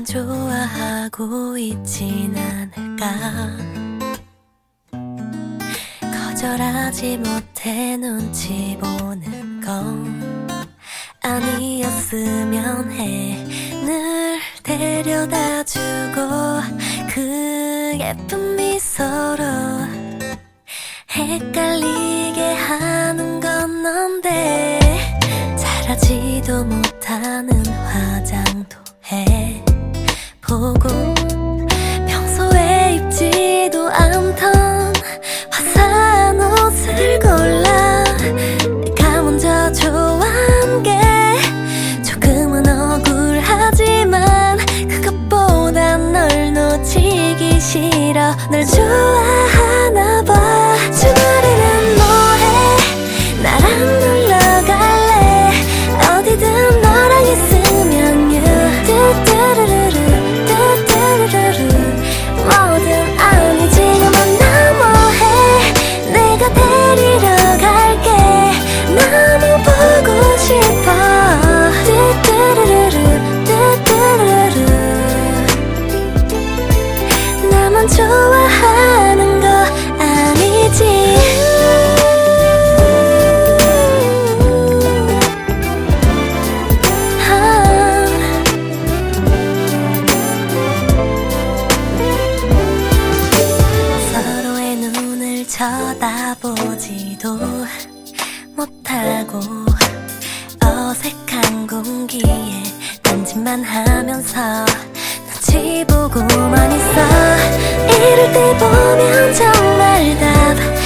참 좋아하고 있진 않을까. 거절하지 못해 눈치 보는 건 아니었으면 해. 늘 데려다주고 그 예쁜 미소로 헷갈리게 하는 건 넌데, 잘하지도 못하는 화장도 해보고 평소에 입지도 않던 화사한 옷을 골라 내가 먼저 좋아한 게 조금은 억울하지만 그것보다 널 놓치기 싫어. 널 좋아하나 봐. 주말에는 뭐해? 나랑 놀러 갈래? 어디든 너랑 있으면 뚜뚜루루루 뚜뚜루루루. 뭐든 아니 지금은 나 뭐해? 내가 데리러 갈게. 너무 보고 싶어. 뚜뚜루루루 뚜뚜루루루. 나만 좋아하는 거 아니지. 서로의 눈을 쳐다보지도 못하고 어색한 공기에 딴짓만 하면서 눈치 보고만 있어. 이럴 때 보면 정말 답